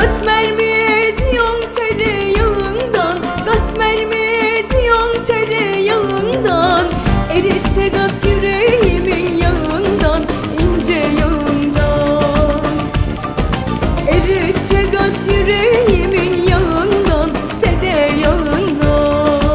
Katmer mi ediyorsun tereyağından, katmer mi ediyorsun tereyağından, erit de kat yüreğimin yağından, ince yağından. Erit de kat yüreğimin yağından, sede yağından.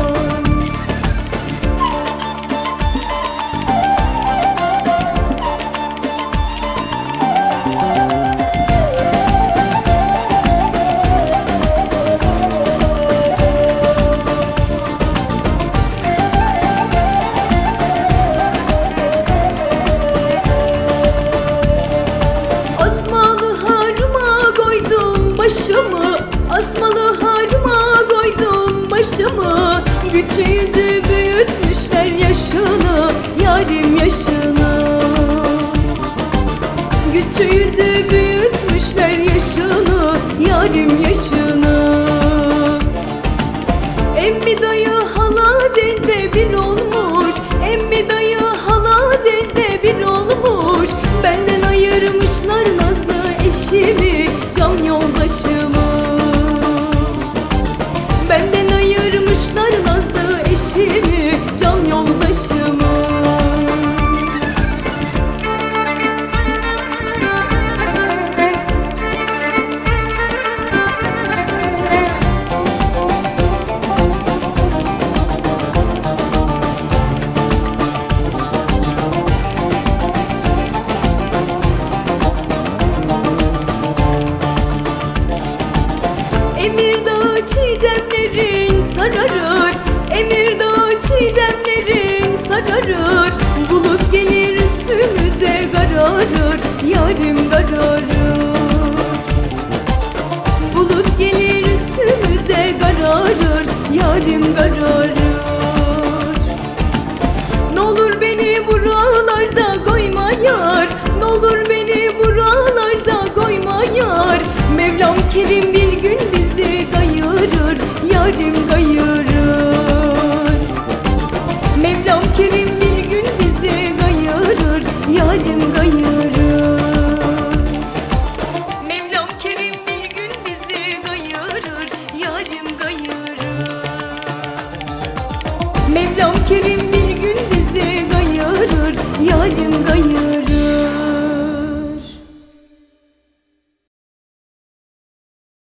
Başımı, asmalı harma koydum başımı. Küçüğüydü büyütmüşler yaşını, yarim yaşını. Küçüğüydü büyütmüşler yaşını, yarim yaşını. Emmi dayı hala teyze bir olmuş, emmi dayı hala teyze bir olmuş. Benden ayırmışlar nazlı eşimi, can yoldaşımı. Benden ayırmışlar nazlı eşimi, can yoldaşımı. Emirdağ çiğdemlerin sararır, Emirdağ çiğdemlerin sararır. Bulut gelir üstümüze kararır, yarim kararır. Bulut gelir üstümüze kararır, yarim kararır. N'olur beni buralarda koyma yar, N'olur beni buralarda koyma yar. Mevlam Kerim bir gün bizi kayırır, yarim kayırır. Mevlam Kerim bir gün bizi kayırır, yarim kayırır. Mevlam Kerim bir gün bizi kayırır, yarim kayırır. Mevlam Kerim